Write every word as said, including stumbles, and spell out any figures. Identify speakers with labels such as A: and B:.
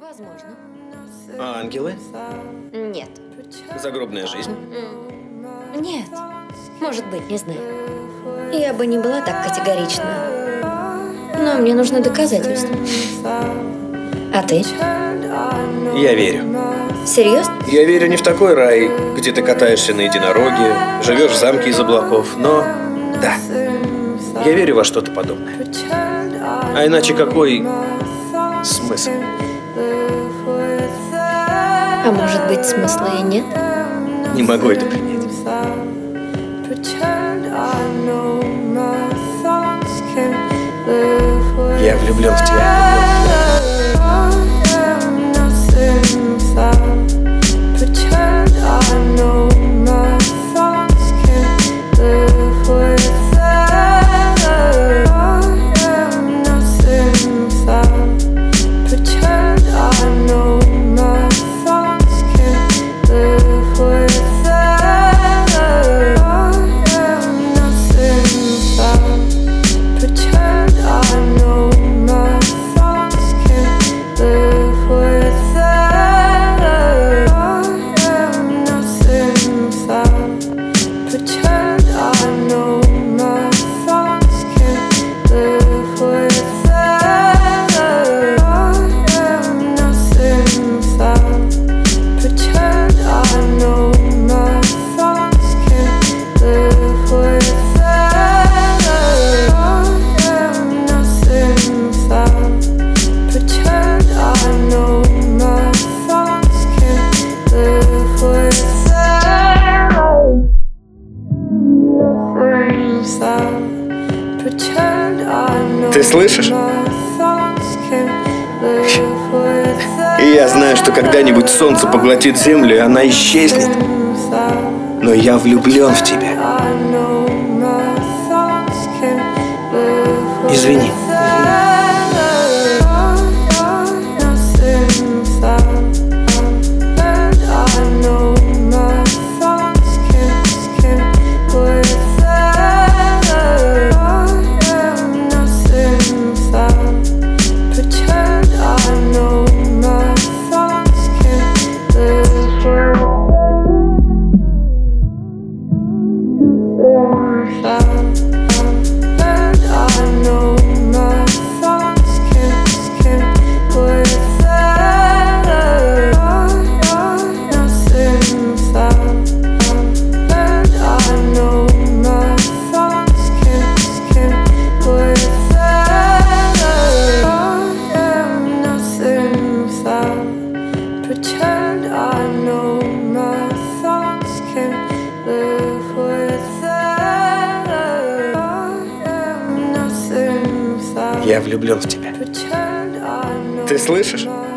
A: Возможно.
B: А ангелы?
A: Нет.
B: Загробная жизнь?
A: М. Нет. Может быть, не знаю. Я бы не была так категорична. Но мне нужны доказательства. А ты?
B: Я верю.
A: Серьезно?
B: Я верю не в такой рай, где ты катаешься на единороге, живешь в замке из облаков, но да, я верю во что-то подобное. А иначе какой смысл?
A: А может быть, смысла и нет?
B: Не могу это принять. Я влюблен в тебя. Ты слышишь? И я знаю, что когда-нибудь солнце поглотит землю, и она исчезнет. Но я влюблен в тебя. Извини. Я влюблен в тебя. Ты слышишь?